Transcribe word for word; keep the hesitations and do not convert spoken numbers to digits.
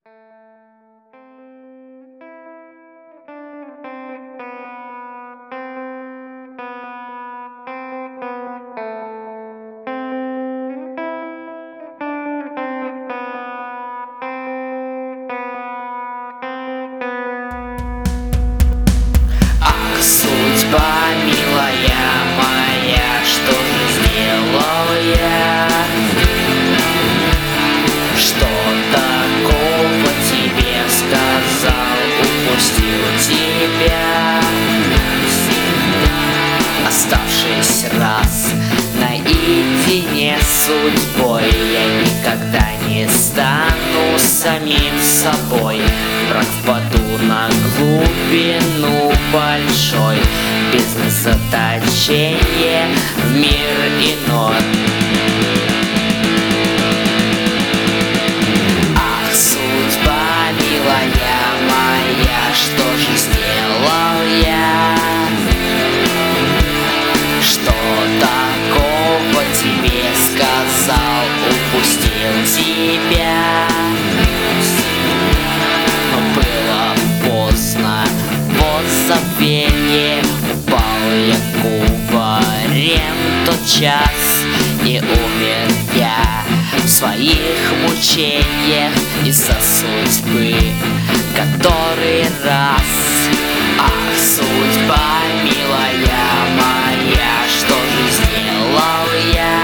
Судьба, милая моя, что же сделал я? Что такого тебе сказал, упустил тебя? Оставшись раз наедине с судьбой, я никогда не стану самим собой. Брак впаду на глубину большой, бизнес заточение в мир иной. Ах, судьба, милая моя, что же сделал я? Что такого тебе сказал, упустил тебя? Забвение, упал я кубарем тот час, и умер я в своих мучениях из-за судьбы который раз. Ах, судьба, милая моя, что же сделал я?